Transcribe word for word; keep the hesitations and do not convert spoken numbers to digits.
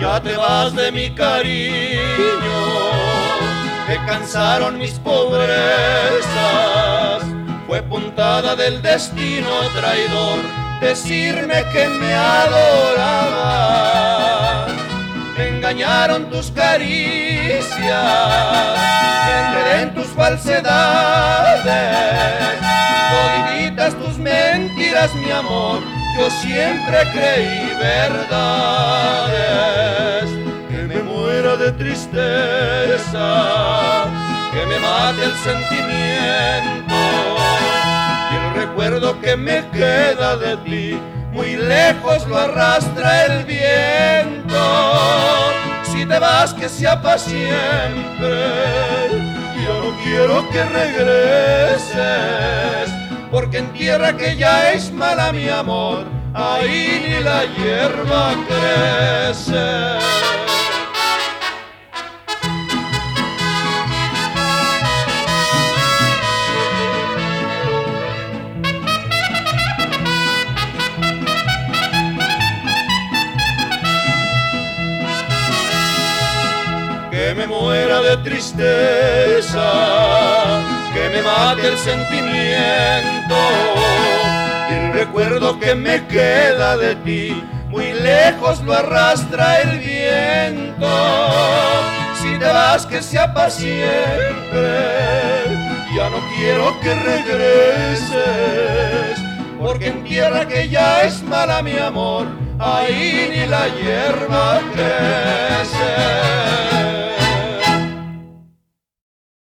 Ya te vas de mi cariño, te cansaron mis pobrezas. Fue puntada del destino traidor decirme que me adorabas. Me engañaron tus caricias, me enredé en tus falsedades. Toditas tus mentiras, mi amor, yo siempre creí verdades. Que me muera de tristeza, que me mate el sentimiento, y el recuerdo que me queda de ti muy lejos lo arrastra el viento. Si te vas, que sea para siempre, yo no quiero que regreses, porque en tierra que ya es mala, mi amor, ahí ni la hierba crece. Que me muera de tristeza, que me mate el sentimiento, y el recuerdo que me queda de ti muy lejos lo arrastra el viento. Si te vas, que sea para siempre, ya no quiero que regreses, porque en tierra que ya es mala, mi amor, ahí ni la hierba crece.